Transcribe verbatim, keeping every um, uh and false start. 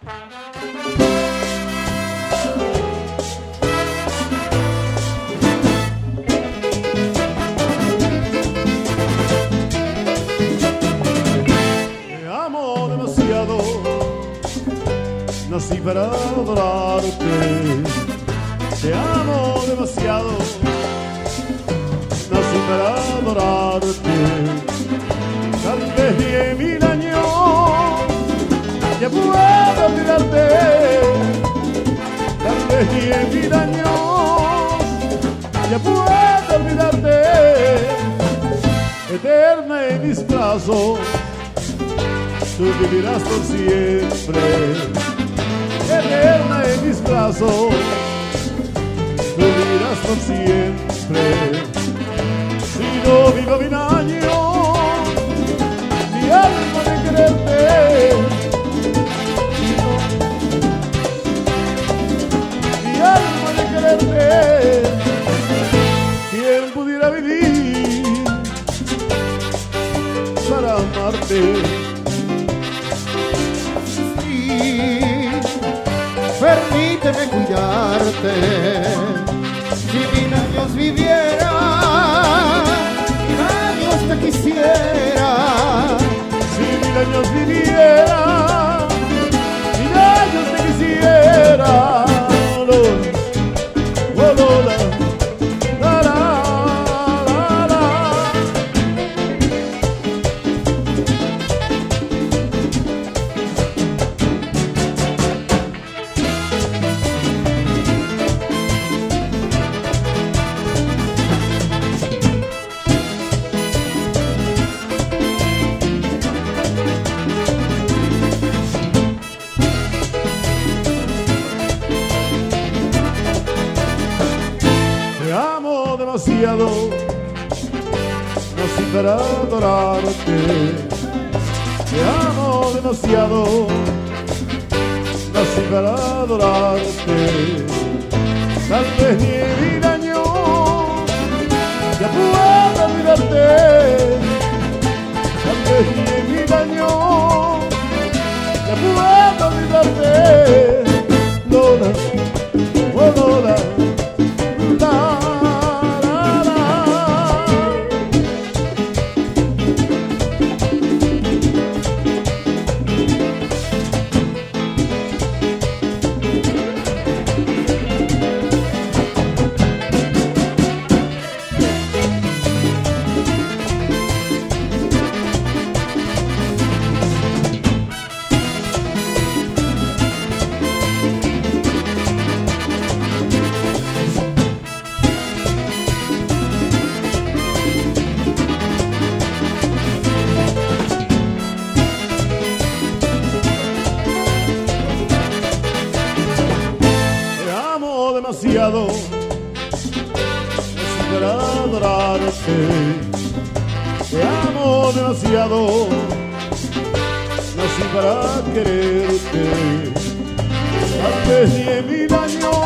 Nací para adorarte, te amo demasiado. Nací para adorarte, tal vez diez mil años ya puedo olvidarte. Tal vez diez mil años ya puedo olvidarte. Eterna en mis brazos, tú vivirás por siempre. Eterna en mis brazos, tú vivirás por siempre. Si no vivo mil años, mi alma de quererte, mi alma de quererte. ¿Quién pudiera vivir para amarte? Permíteme cuidarte. Si mil años viviera, mil años te quisiera. Si mil años viviera, mil años te quisiera. Oh, oh, Lola, la, la, la, la. Demasiado, nací para adorarte, te amo demasiado, nací para adorarte, tal vez diez mil años ya puedo olvidarte, tal vez diez mil años ya puedo olvidarte. Lola, oh Lola, la. Demasiado, nací para adorarte, te amo demasiado, nací para quererte, tal vez diez mil años